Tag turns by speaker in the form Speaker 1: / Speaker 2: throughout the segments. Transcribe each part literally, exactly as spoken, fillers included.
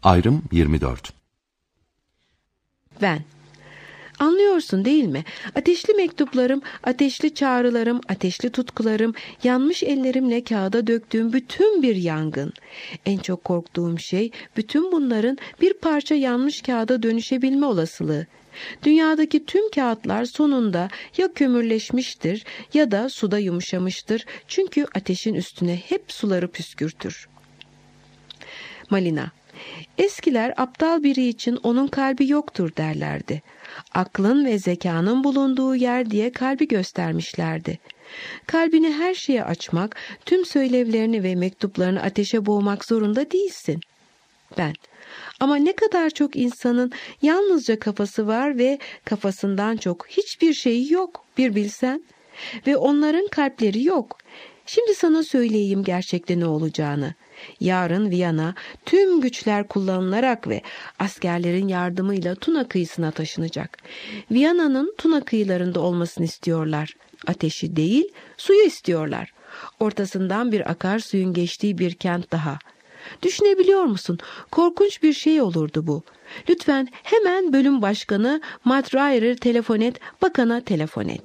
Speaker 1: Ayrım yirmi dört.
Speaker 2: Ben. Anlıyorsun değil mi? Ateşli mektuplarım, ateşli çağrılarım, ateşli tutkularım, yanmış ellerimle kağıda döktüğüm bütün bir yangın. En çok korktuğum şey bütün bunların bir parça yanmış kağıda dönüşebilme olasılığı. Dünyadaki tüm kağıtlar sonunda ya kömürleşmiştir ya da suda yumuşamıştır. Çünkü ateşin üstüne hep suları püskürtür. Malina. Eskiler aptal biri için onun kalbi yoktur derlerdi. Aklın ve zekanın bulunduğu yer diye kalbi göstermişlerdi. Kalbini her şeye açmak, tüm söylevlerini ve mektuplarını ateşe boğmak zorunda değilsin. Ben. Ama ne kadar çok insanın yalnızca kafası var ve kafasından çok hiçbir şeyi yok, bir bilsen. Ve onların kalpleri yok. Şimdi sana söyleyeyim gerçekte ne olacağını. Yarın Viyana tüm güçler kullanılarak ve askerlerin yardımıyla Tuna kıyısına taşınacak. Viyana'nın Tuna kıyılarında olmasını istiyorlar. Ateşi değil, suyu istiyorlar. Ortasından bir akarsuyun geçtiği bir kent daha. Düşünebiliyor musun? Korkunç bir şey olurdu bu. Lütfen hemen bölüm başkanı Matt Ryer'e telefon et, bakana telefon et.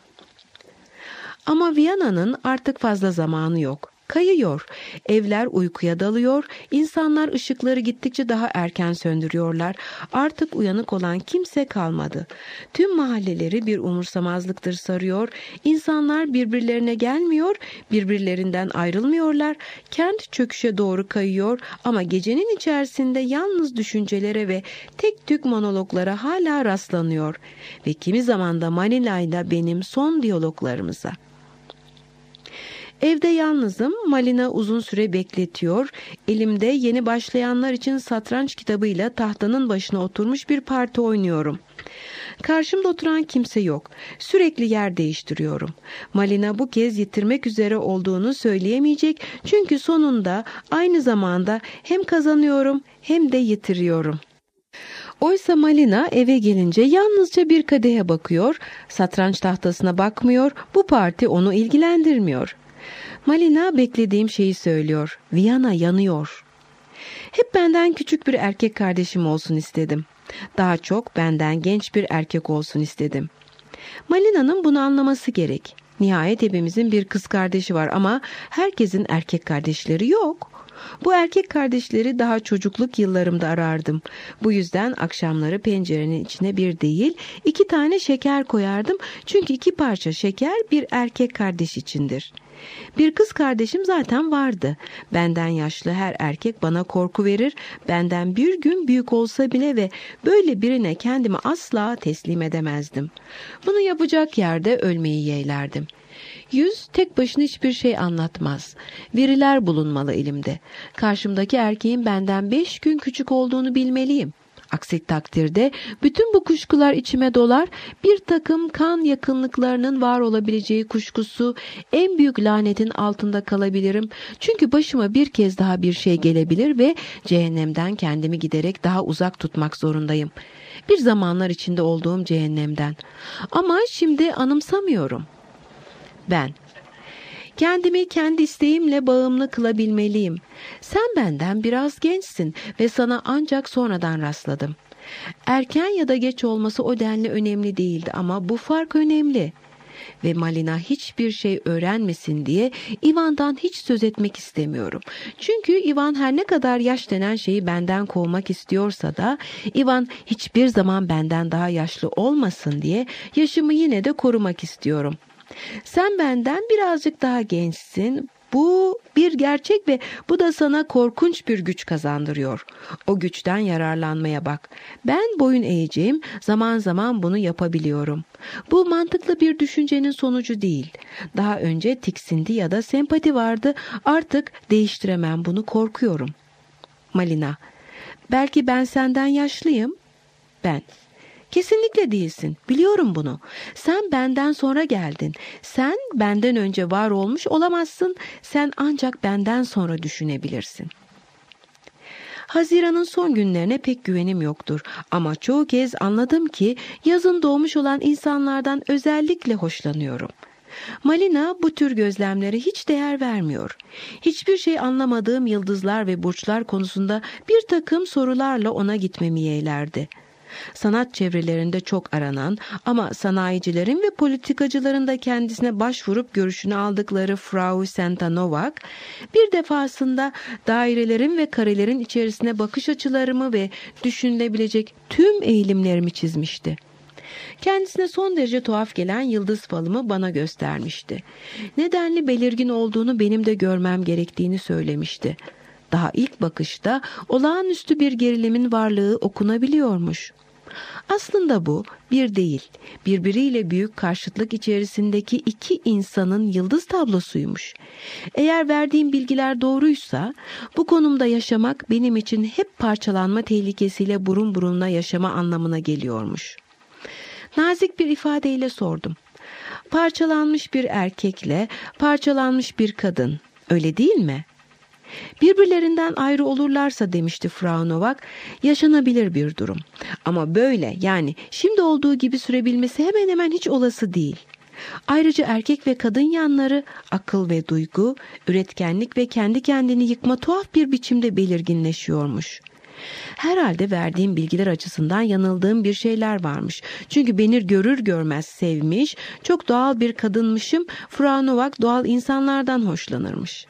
Speaker 2: Ama Viyana'nın artık fazla zamanı yok. Kayıyor. Evler uykuya dalıyor. İnsanlar ışıkları gittikçe daha erken söndürüyorlar. Artık uyanık olan kimse kalmadı. Tüm mahalleleri bir umursamazlıktır sarıyor. İnsanlar birbirlerine gelmiyor, birbirlerinden ayrılmıyorlar. Kent çöküşe doğru kayıyor ama gecenin içerisinde yalnız düşüncelere ve tek tük monologlara hala rastlanıyor. Ve kimi zaman da Malina'yla benim son diyaloglarımıza. Evde yalnızım. Malina uzun süre bekletiyor. Elimde yeni başlayanlar için satranç kitabıyla tahtanın başına oturmuş bir parti oynuyorum. Karşımda oturan kimse yok. Sürekli yer değiştiriyorum. Malina bu kez yitirmek üzere olduğunu söyleyemeyecek. Çünkü sonunda aynı zamanda hem kazanıyorum hem de yitiriyorum. Oysa Malina eve gelince yalnızca bir kadehe bakıyor. Satranç tahtasına bakmıyor. Bu parti onu ilgilendirmiyor. Malina beklediğim şeyi söylüyor. Viyana yanıyor. Hep benden küçük bir erkek kardeşim olsun istedim. Daha çok benden genç bir erkek olsun istedim. Malina'nın bunu anlaması gerek. Nihayet hepimizin bir kız kardeşi var ama herkesin erkek kardeşleri yok. Bu erkek kardeşleri daha çocukluk yıllarımda arardım. Bu yüzden akşamları pencerenin içine bir değil, iki tane şeker koyardım. Çünkü iki parça şeker bir erkek kardeş içindir. Bir kız kardeşim zaten vardı. Benden yaşlı her erkek bana korku verir. Benden bir gün büyük olsa bile ve böyle birine kendimi asla teslim edemezdim. Bunu yapacak yerde ölmeyi yeğlerdim. Yüz tek başına hiçbir şey anlatmaz. Veriler bulunmalı elimde. Karşımdaki erkeğin benden beş gün küçük olduğunu bilmeliyim. Aksi takdirde bütün bu kuşkular içime dolar, bir takım kan yakınlıklarının var olabileceği kuşkusu, en büyük lanetin altında kalabilirim. Çünkü başıma bir kez daha bir şey gelebilir ve cehennemden kendimi giderek daha uzak tutmak zorundayım. Bir zamanlar içinde olduğum cehennemden. Ama şimdi anımsamıyorum. Ben. Kendimi kendi isteğimle bağımlı kılabilmeliyim. Sen benden biraz gençsin ve sana ancak sonradan rastladım. Erken ya da geç olması o denli önemli değildi ama bu fark önemli. Ve Malina hiçbir şey öğrenmesin diye Ivan'dan hiç söz etmek istemiyorum. Çünkü Ivan her ne kadar yaş denen şeyi benden kovmak istiyorsa da Ivan hiçbir zaman benden daha yaşlı olmasın diye yaşımı yine de korumak istiyorum. Sen benden birazcık daha gençsin. Bu bir gerçek ve bu da sana korkunç bir güç kazandırıyor. O güçten yararlanmaya bak. Ben boyun eğeceğim, zaman zaman bunu yapabiliyorum. Bu mantıklı bir düşüncenin sonucu değil. Daha önce tiksindi ya da sempati vardı. Artık değiştiremem bunu, korkuyorum. Malina. Belki ben senden yaşlıyım. Ben. Kesinlikle değilsin. Biliyorum bunu. Sen benden sonra geldin. Sen benden önce var olmuş olamazsın. Sen ancak benden sonra düşünebilirsin. Haziran'ın son günlerine pek güvenim yoktur. Ama çoğu kez anladım ki yazın doğmuş olan insanlardan özellikle hoşlanıyorum. Malina bu tür gözlemlere hiç değer vermiyor. Hiçbir şey anlamadığım yıldızlar ve burçlar konusunda bir takım sorularla ona gitmemi yeğlerdi. Sanat çevrelerinde çok aranan ama sanayicilerin ve politikacıların da kendisine başvurup görüşünü aldıkları Frau Senta Novak, bir defasında dairelerin ve karelerin içerisine bakış açılarımı ve düşünülebilecek tüm eğilimlerimi çizmişti. Kendisine son derece tuhaf gelen yıldız falımı bana göstermişti. Nedenli belirgin olduğunu benim de görmem gerektiğini söylemişti. Daha ilk bakışta olağanüstü bir gerilimin varlığı okunabiliyormuş. Aslında bu bir değil, birbiriyle büyük karşıtlık içerisindeki iki insanın yıldız tablosuymuş. Eğer verdiğim bilgiler doğruysa, bu konumda yaşamak benim için hep parçalanma tehlikesiyle burun burunla yaşama anlamına geliyormuş. Nazik bir ifadeyle sordum. Parçalanmış bir erkekle parçalanmış bir kadın, öyle değil mi? Birbirlerinden ayrı olurlarsa, demişti Frau Novak, yaşanabilir bir durum. Ama böyle, yani şimdi olduğu gibi sürebilmesi hemen hemen hiç olası değil. Ayrıca erkek ve kadın yanları, akıl ve duygu, üretkenlik ve kendi kendini yıkma tuhaf bir biçimde belirginleşiyormuş. Herhalde verdiğim bilgiler açısından yanıldığım bir şeyler varmış. Çünkü beni görür görmez sevmiş, çok doğal bir kadınmışım, Frau Novak doğal insanlardan hoşlanırmış.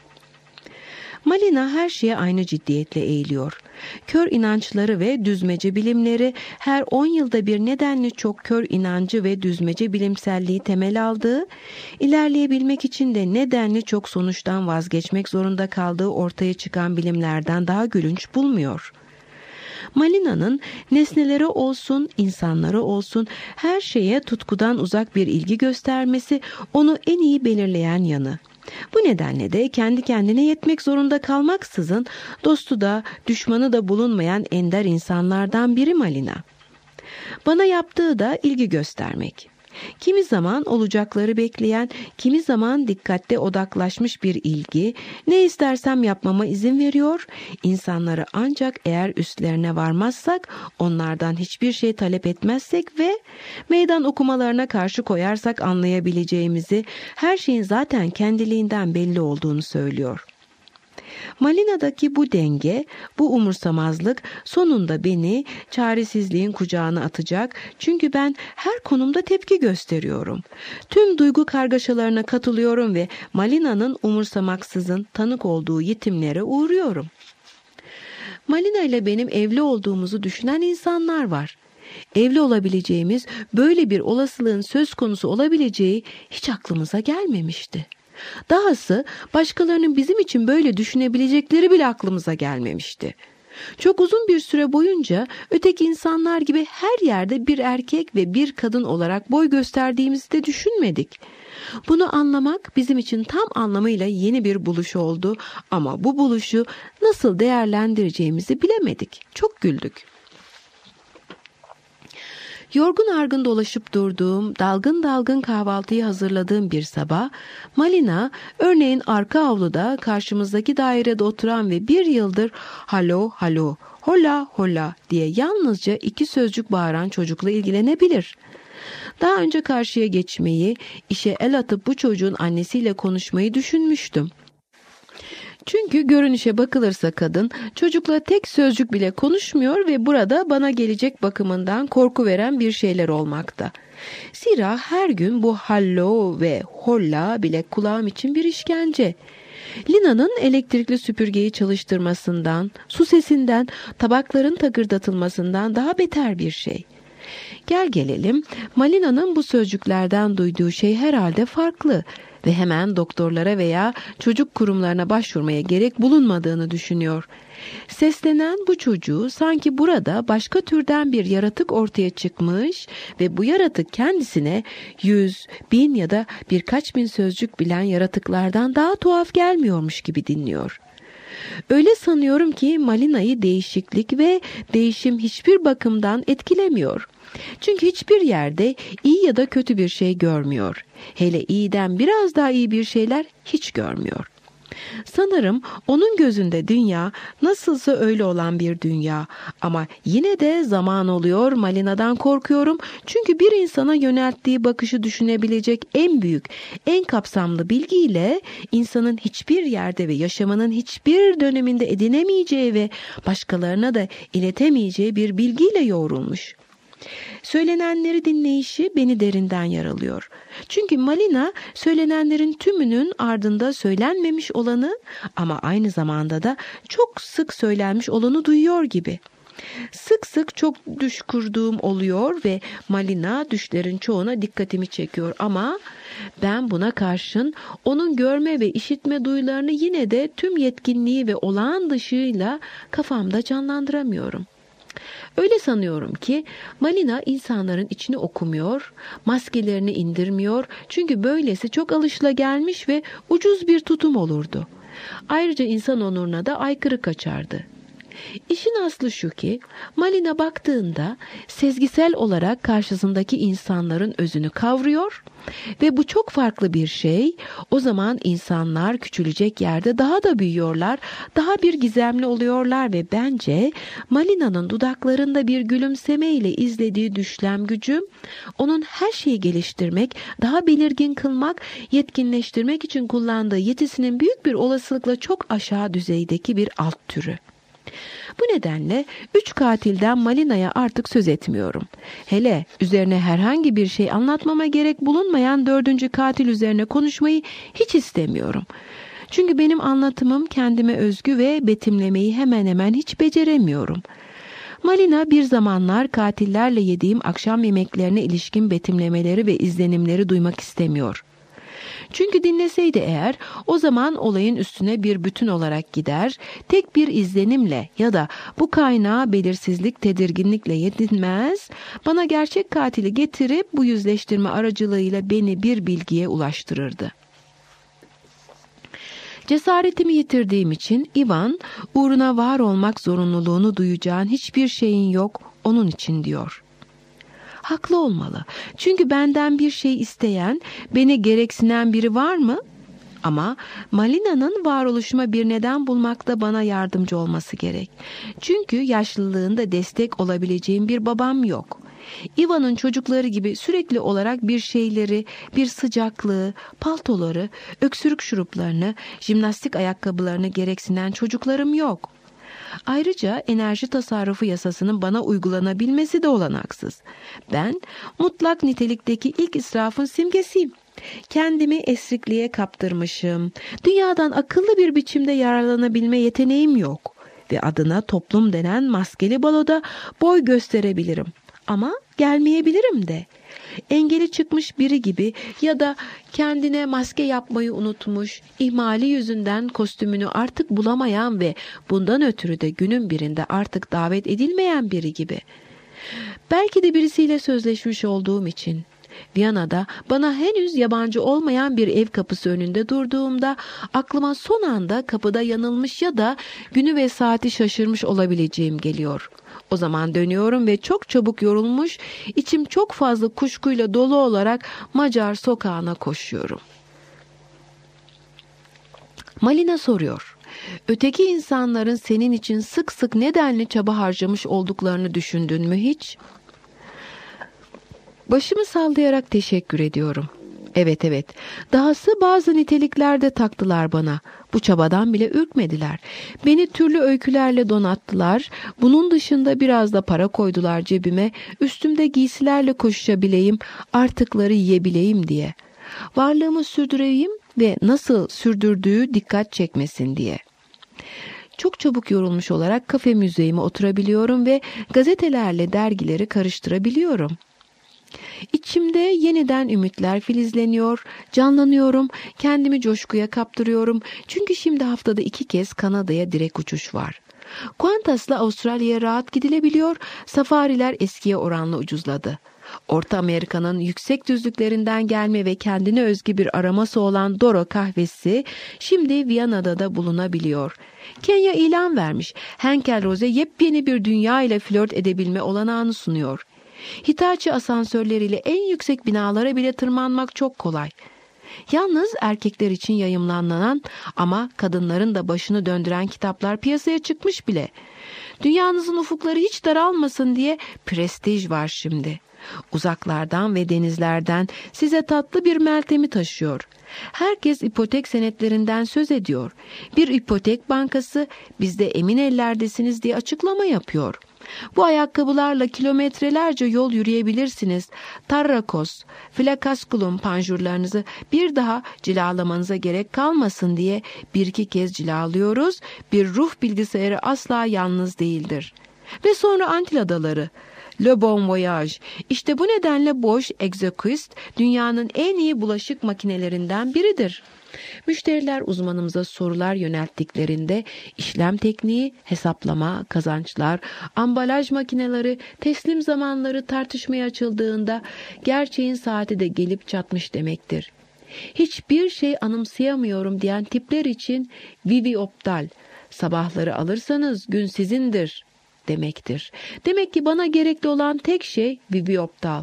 Speaker 2: Malina her şeye aynı ciddiyetle eğiliyor. Kör inançları ve düzmece bilimleri her on yılda bir nedenli çok kör inancı ve düzmece bilimselliği temel aldığı, ilerleyebilmek için de nedenli çok sonuçtan vazgeçmek zorunda kaldığı ortaya çıkan bilimlerden daha gülünç bulmuyor. Malina'nın nesneleri olsun, insanları olsun her şeye tutkudan uzak bir ilgi göstermesi onu en iyi belirleyen yanı. Bu nedenle de kendi kendine yetmek zorunda kalmaksızın dostu da düşmanı da bulunmayan ender insanlardan biri Malina. Bana yaptığı da ilgi göstermek. Kimi zaman olacakları bekleyen, kimi zaman dikkatle odaklaşmış bir ilgi, ne istersem yapmama izin veriyor, insanları ancak eğer üstlerine varmazsak, onlardan hiçbir şey talep etmezsek ve meydan okumalarına karşı koyarsak anlayabileceğimizi, her şeyin zaten kendiliğinden belli olduğunu söylüyor. Malina'daki bu denge, bu umursamazlık sonunda beni çaresizliğin kucağına atacak, çünkü ben her konumda tepki gösteriyorum. Tüm duygu kargaşalarına katılıyorum ve Malina'nın umursamaksızın tanık olduğu yetimlere uğruyorum. Malina ile benim evli olduğumuzu düşünen insanlar var. Evli olabileceğimiz, böyle bir olasılığın söz konusu olabileceği hiç aklımıza gelmemişti. Dahası başkalarının bizim için böyle düşünebilecekleri bile aklımıza gelmemişti. Çok uzun bir süre boyunca öteki insanlar gibi her yerde bir erkek ve bir kadın olarak boy gösterdiğimizi de düşünmedik. Bunu anlamak bizim için tam anlamıyla yeni bir buluş oldu ama bu buluşu nasıl değerlendireceğimizi bilemedik. Çok güldük. Yorgun argın dolaşıp durduğum, dalgın dalgın kahvaltıyı hazırladığım bir sabah, Malina, örneğin arka avluda karşımızdaki dairede oturan ve bir yıldır "halo halo, hola hola" diye yalnızca iki sözcük bağıran çocukla ilgilenebilir. Daha önce karşıya geçmeyi, işe el atıp bu çocuğun annesiyle konuşmayı düşünmüştüm. Çünkü görünüşe bakılırsa kadın çocukla tek sözcük bile konuşmuyor ve burada bana gelecek bakımından korku veren bir şeyler olmakta. Zira her gün bu hallo ve holla bile kulağım için bir işkence. Lina'nın elektrikli süpürgeyi çalıştırmasından, su sesinden, tabakların takırdatılmasından daha beter bir şey. Gel gelelim, Malina'nın bu sözcüklerden duyduğu şey herhalde farklı ve hemen doktorlara veya çocuk kurumlarına başvurmaya gerek bulunmadığını düşünüyor. Seslenen bu çocuğu sanki burada başka türden bir yaratık ortaya çıkmış ve bu yaratık kendisine yüz, bin ya da birkaç bin sözcük bilen yaratıklardan daha tuhaf gelmiyormuş gibi dinliyor. Öyle sanıyorum ki Malina'yı değişiklik ve değişim hiçbir bakımdan etkilemiyor. Çünkü hiçbir yerde iyi ya da kötü bir şey görmüyor. Hele iyiden biraz daha iyi bir şeyler hiç görmüyor. Sanırım onun gözünde dünya nasılsa öyle olan bir dünya. Ama yine de zaman oluyor, Malina'dan korkuyorum. Çünkü bir insana yönelttiği bakışı düşünebilecek en büyük, en kapsamlı bilgiyle insanın hiçbir yerde ve yaşamının hiçbir döneminde edinemeyeceği ve başkalarına da iletemeyeceği bir bilgiyle yoğrulmuş. Söylenenleri dinleyişi beni derinden yaralıyor. Çünkü Malina söylenenlerin tümünün ardında söylenmemiş olanı ama aynı zamanda da çok sık söylenmiş olanı duyuyor gibi. Sık sık çok düş kurduğum oluyor ve Malina düşlerin çoğuna dikkatimi çekiyor ama ben buna karşın onun görme ve işitme duyularını yine de tüm yetkinliği ve olağan dışıyla kafamda canlandıramıyorum. Öyle sanıyorum ki Malina insanların içini okumuyor, maskelerini indirmiyor çünkü böylesi çok alışılagelmiş ve ucuz bir tutum olurdu. Ayrıca insan onuruna da aykırı kaçardı. İşin aslı şu ki Malina baktığında sezgisel olarak karşısındaki insanların özünü kavruyor ve bu çok farklı bir şey. O zaman insanlar küçülecek yerde daha da büyüyorlar, daha bir gizemli oluyorlar ve bence Malina'nın dudaklarında bir gülümseme ile izlediği düşlem gücü, onun her şeyi geliştirmek, daha belirgin kılmak, yetkinleştirmek için kullandığı yetisinin büyük bir olasılıkla çok aşağı düzeydeki bir alt türü. Bu nedenle üç katilden Malina'ya artık söz etmiyorum. Hele üzerine herhangi bir şey anlatmama gerek bulunmayan dördüncü katil üzerine konuşmayı hiç istemiyorum. Çünkü benim anlatımım kendime özgü ve betimlemeyi hemen hemen hiç beceremiyorum. Malina bir zamanlar katillerle yediğim akşam yemeklerine ilişkin betimlemeleri ve izlenimleri duymak istemiyor. Çünkü dinleseydi eğer o zaman olayın üstüne bir bütün olarak gider, tek bir izlenimle ya da bu kaynağı belirsizlik tedirginlikle yetinmez, bana gerçek katili getirip bu yüzleştirme aracılığıyla beni bir bilgiye ulaştırırdı. Cesaretimi yitirdiğim için Ivan, uğruna var olmak zorunluluğunu duyacağın hiçbir şeyin yok onun için diyor. Haklı olmalı. Çünkü benden bir şey isteyen, beni gereksinen biri var mı? Ama Malina'nın varoluşuma bir neden bulmakta bana yardımcı olması gerek. Çünkü yaşlılığında destek olabileceğim bir babam yok. Ivan'ın çocukları gibi sürekli olarak bir şeyleri, bir sıcaklığı, paltoları, öksürük şuruplarını, jimnastik ayakkabılarını gereksinen çocuklarım yok. Ayrıca enerji tasarrufu yasasının bana uygulanabilmesi de olanaksız. Ben mutlak nitelikteki ilk israfın simgesiyim. Kendimi esrikliğe kaptırmışım. Dünyadan akıllı bir biçimde yararlanabilme yeteneğim yok. Ve adına toplum denen maskeli baloda boy gösterebilirim. Ama gelmeyebilirim de. Engeli çıkmış biri gibi ya da kendine maske yapmayı unutmuş, ihmali yüzünden kostümünü artık bulamayan ve bundan ötürü de günün birinde artık davet edilmeyen biri gibi. Belki de birisiyle sözleşmiş olduğum için. Viyana'da bana henüz yabancı olmayan bir ev kapısı önünde durduğumda aklıma son anda kapıda yanılmış ya da günü ve saati şaşırmış olabileceğim geliyor. O zaman dönüyorum ve çok çabuk yorulmuş, içim çok fazla kuşkuyla dolu olarak Macar sokağına koşuyorum. Malina soruyor. Öteki insanların senin için sık sık nedenli çaba harcamış olduklarını düşündün mü hiç? Başımı sallayarak teşekkür ediyorum. Evet evet. Dahası bazı niteliklerde taktılar bana. Bu çabadan bile ürkmediler. Beni türlü öykülerle donattılar. Bunun dışında biraz da para koydular cebime. Üstümde giysilerle koşuşabileyim, artıkları yiyebileyim diye. Varlığımı sürdüreyim ve nasıl sürdürdüğü dikkat çekmesin diye. Çok çabuk yorulmuş olarak kafe müzeyime oturabiliyorum ve gazetelerle dergileri karıştırabiliyorum. İçimde yeniden ümitler filizleniyor, canlanıyorum, kendimi coşkuya kaptırıyorum. Çünkü şimdi haftada iki kez Kanada'ya direkt uçuş var. Qantas'la Avustralya'ya rahat gidilebiliyor, safariler eskiye oranla ucuzladı. Orta Amerika'nın yüksek düzlüklerinden gelme ve kendine özgü bir aroması olan Doro kahvesi şimdi Viyana'da da bulunabiliyor. Kenya ilan vermiş, Henkel Rose yepyeni bir dünya ile flört edebilme olanağını sunuyor. Hitachi asansörleriyle en yüksek binalara bile tırmanmak çok kolay. Yalnız erkekler için yayımlanan ama kadınların da başını döndüren kitaplar piyasaya çıkmış bile. Dünyanızın ufukları hiç daralmasın diye prestij var şimdi. Uzaklardan ve denizlerden size tatlı bir meltemi taşıyor. Herkes ipotek senetlerinden söz ediyor. Bir ipotek bankası bizde emin ellerdesiniz diye açıklama yapıyor. Bu ayakkabılarla kilometrelerce yol yürüyebilirsiniz. Tarrakos, flakaskulum panjurlarınızı bir daha cilalamanıza gerek kalmasın diye bir iki kez cilalıyoruz. Bir ruh bilgisayarı asla yalnız değildir. Ve sonra Antil Adaları. Le Bon Voyage. İşte bu nedenle Bosch Exequist dünyanın en iyi bulaşık makinelerinden biridir. Müşteriler uzmanımıza sorular yönelttiklerinde işlem tekniği, hesaplama, kazançlar, ambalaj makineleri, teslim zamanları tartışmaya açıldığında gerçeğin saati de gelip çatmış demektir. Hiçbir şey anımsayamıyorum diyen tipler için Vivi Optal, sabahları alırsanız gün sizindir demektir. Demek ki bana gerekli olan tek şey Vivi Optal.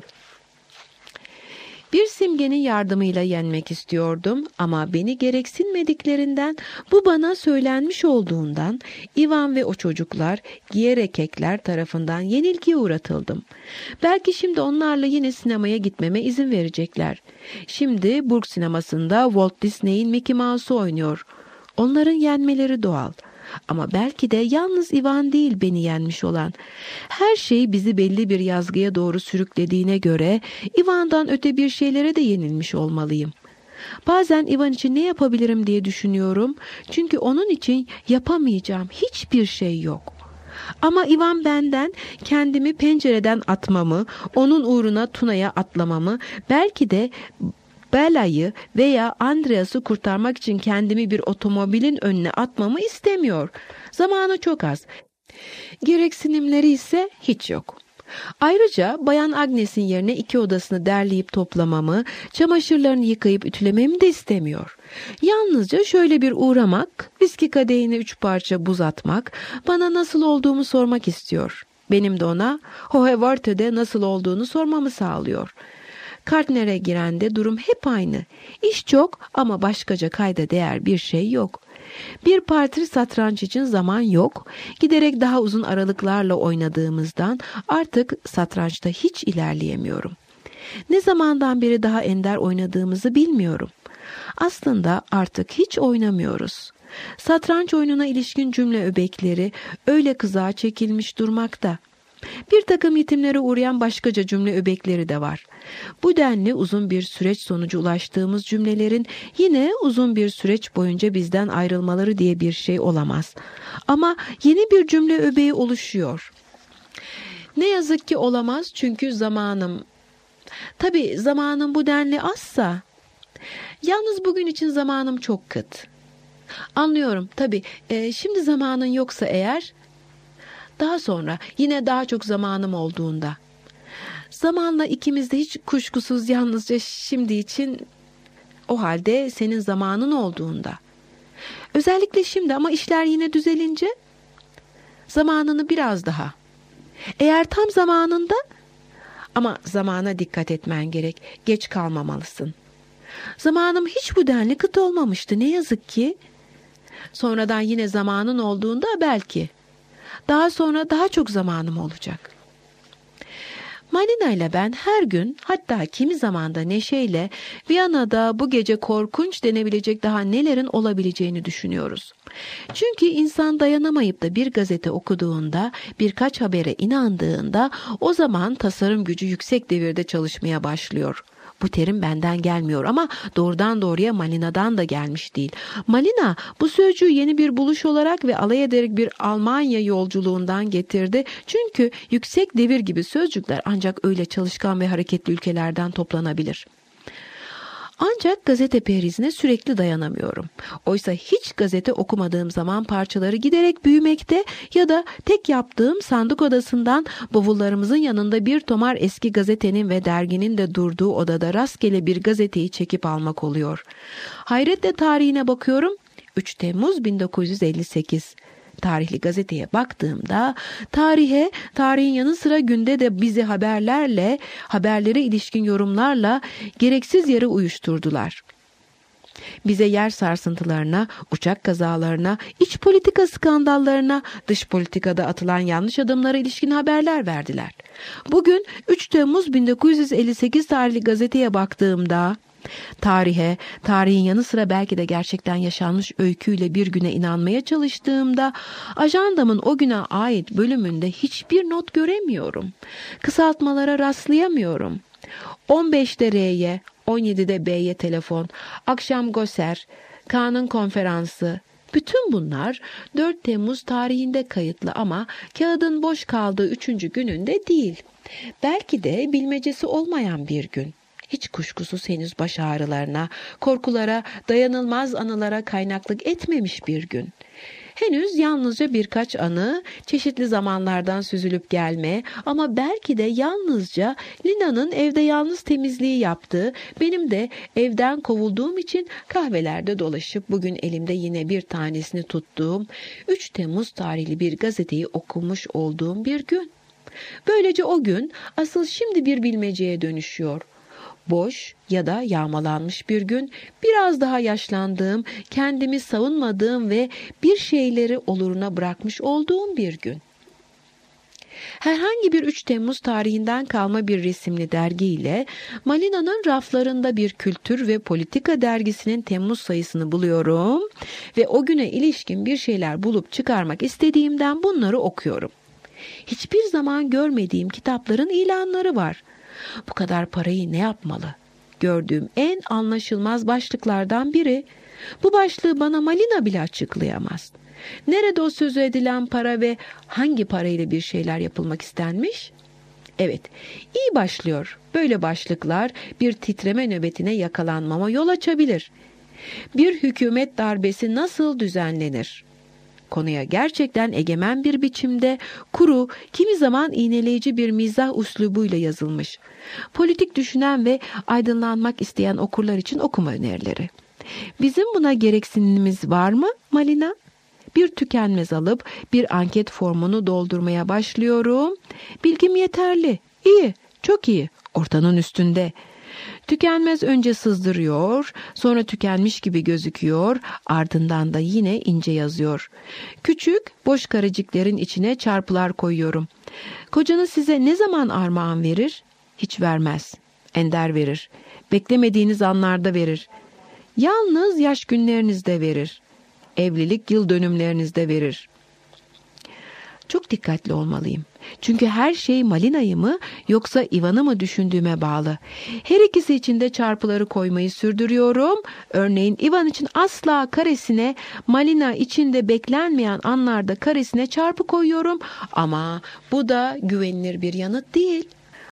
Speaker 2: Bir simgenin yardımıyla yenmek istiyordum ama beni gereksinmediklerinden, bu bana söylenmiş olduğundan Ivan ve o çocuklar giyerek kekler tarafından yenilgiye uğratıldım. Belki şimdi onlarla yine sinemaya gitmeme izin verecekler. Şimdi Burg sinemasında Walt Disney'in Mickey Mouse'u oynuyor. Onların yenmeleri doğal. Ama belki de yalnız Ivan değil beni yenmiş olan. Her şey bizi belli bir yazgıya doğru sürüklediğine göre Ivan'dan öte bir şeylere de yenilmiş olmalıyım. Bazen Ivan için ne yapabilirim diye düşünüyorum. Çünkü onun için yapamayacağım hiçbir şey yok. Ama Ivan benden kendimi pencereden atmamı, onun uğruna Tuna'ya atlamamı, belki de Bela'yı veya Andreas'ı kurtarmak için kendimi bir otomobilin önüne atmamı istemiyor. Zamanı çok az. Gereksinimleri ise hiç yok. Ayrıca Bayan Agnes'in yerine iki odasını derleyip toplamamı, çamaşırlarını yıkayıp ütülememi de istemiyor. Yalnızca şöyle bir uğramak, viski kadehine üç parça buz atmak, bana nasıl olduğumu sormak istiyor. Benim de ona Hohevorte'de nasıl olduğunu sormamı sağlıyor. Kartner'e girende durum hep aynı. İş çok ama başkaca kayda değer bir şey yok. Bir parti satranç için zaman yok. Giderek daha uzun aralıklarla oynadığımızdan artık satrançta hiç ilerleyemiyorum. Ne zamandan beri daha ender oynadığımızı bilmiyorum. Aslında artık hiç oynamıyoruz. Satranç oyununa ilişkin cümle öbekleri öyle kızağa çekilmiş durmakta. Bir takım yetimlere uğrayan başkaca cümle öbekleri de var. Bu denli uzun bir süreç sonucu ulaştığımız cümlelerin yine uzun bir süreç boyunca bizden ayrılmaları diye bir şey olamaz. Ama yeni bir cümle öbeği oluşuyor. Ne yazık ki olamaz çünkü zamanım... Tabii zamanım bu denli azsa... Yalnız bugün için zamanım çok kıt. Anlıyorum tabii e, şimdi zamanın yoksa eğer... Daha sonra yine daha çok zamanım olduğunda. Zamanla ikimiz de hiç kuşkusuz yalnızca şimdi için, o halde senin zamanın olduğunda. Özellikle şimdi ama işler yine düzelince zamanını biraz daha. Eğer tam zamanında, ama zamana dikkat etmen gerek, geç kalmamalısın. Zamanım hiç bu denli kıt olmamıştı ne yazık ki. Sonradan yine zamanın olduğunda belki. Daha sonra daha çok zamanım olacak. Malina ile ben her gün, hatta kimi zamanda neşeyle Viyana'da bu gece korkunç denebilecek daha nelerin olabileceğini düşünüyoruz. Çünkü insan dayanamayıp da bir gazete okuduğunda, birkaç habere inandığında o zaman tasarım gücü yüksek devirde çalışmaya başlıyor. Bu terim benden gelmiyor ama doğrudan doğruya Malina'dan da gelmiş değil. Malina bu sözcüğü yeni bir buluş olarak ve alay ederek bir Almanya yolculuğundan getirdi. Çünkü yüksek devir gibi sözcükler ancak öyle çalışkan ve hareketli ülkelerden toplanabilir. Ancak gazete perizine sürekli dayanamıyorum. Oysa hiç gazete okumadığım zaman parçaları giderek büyümekte ya da tek yaptığım sandık odasından bavullarımızın yanında bir tomar eski gazetenin ve derginin de durduğu odada rastgele bir gazeteyi çekip almak oluyor. Hayretle tarihine bakıyorum. üç Temmuz bin dokuz yüz elli sekiz. Tarihli gazeteye baktığımda tarihe, tarihin yanı sıra günde de bizi haberlerle, haberlere ilişkin yorumlarla gereksiz yere uyuşturdular. Bize yer sarsıntılarına, uçak kazalarına, iç politika skandallarına, dış politikada atılan yanlış adımlara ilişkin haberler verdiler. Bugün üç Temmuz bin dokuz yüz elli sekiz tarihli gazeteye baktığımda, tarihe, tarihin yanı sıra belki de gerçekten yaşanmış öyküyle bir güne inanmaya çalıştığımda, ajandamın o güne ait bölümünde hiçbir not göremiyorum. Kısaltmalara rastlayamıyorum. on beşte R'ye, on yedide B'ye telefon, akşam Göser, Kaan'ın konferansı. Bütün bunlar dört Temmuz tarihinde kayıtlı ama kağıdın boş kaldığı üçüncü gününde değil. Belki de bilmecesi olmayan bir gün. Hiç kuşkusuz henüz baş ağrılarına, korkulara, dayanılmaz anılara kaynaklık etmemiş bir gün. Henüz yalnızca birkaç anı, çeşitli zamanlardan süzülüp gelme ama belki de yalnızca Lina'nın evde yalnız temizliği yaptığı, benim de evden kovulduğum için kahvelerde dolaşıp bugün elimde yine bir tanesini tuttuğum üç Temmuz tarihli bir gazeteyi okumuş olduğum bir gün. Böylece o gün asıl şimdi bir bilmeceye dönüşüyor. Boş ya da yağmalanmış bir gün, biraz daha yaşlandığım, kendimi savunmadığım ve bir şeyleri oluruna bırakmış olduğum bir gün. Herhangi bir üç Temmuz tarihinden kalma bir resimli dergiyle Malina'nın raflarında bir kültür ve politika dergisinin Temmuz sayısını buluyorum ve o güne ilişkin bir şeyler bulup çıkarmak istediğimden bunları okuyorum. Hiçbir zaman görmediğim kitapların ilanları var. Bu kadar parayı ne yapmalı? Gördüğüm en anlaşılmaz başlıklardan biri. Bu başlığı bana Malina bile açıklayamaz. Nerede o sözü edilen para ve hangi parayla bir şeyler yapılmak istenmiş? Evet, iyi başlıyor. Böyle başlıklar bir titreme nöbetine yakalanmama yol açabilir. Bir hükümet darbesi nasıl düzenlenir? Konuya gerçekten egemen bir biçimde, kuru, kimi zaman iğneleyici bir mizah üslubuyla yazılmış. Politik düşünen ve aydınlanmak isteyen okurlar için okuma önerileri. Bizim buna gereksinimimiz var mı Malina? Bir tükenmez alıp bir anket formunu doldurmaya başlıyorum. Bilgim yeterli, iyi, çok iyi, ortanın üstünde. Tükenmez önce sızdırıyor, sonra tükenmiş gibi gözüküyor, ardından da yine ince yazıyor. Küçük, boş kareciklerin içine çarpılar koyuyorum. Kocanız size ne zaman armağan verir? Hiç vermez. Ender verir. Beklemediğiniz anlarda verir. Yalnız yaş günlerinizde verir. Evlilik yıl dönümlerinizde verir. Çok dikkatli olmalıyım. Çünkü her şey Malina'yı mı yoksa Ivan'ı mı düşündüğüme bağlı. Her ikisi için de çarpıları koymayı sürdürüyorum. Örneğin Ivan için asla karesine, Malina için de beklenmeyen anlarda karesine çarpı koyuyorum. Ama bu da güvenilir bir yanıt değil.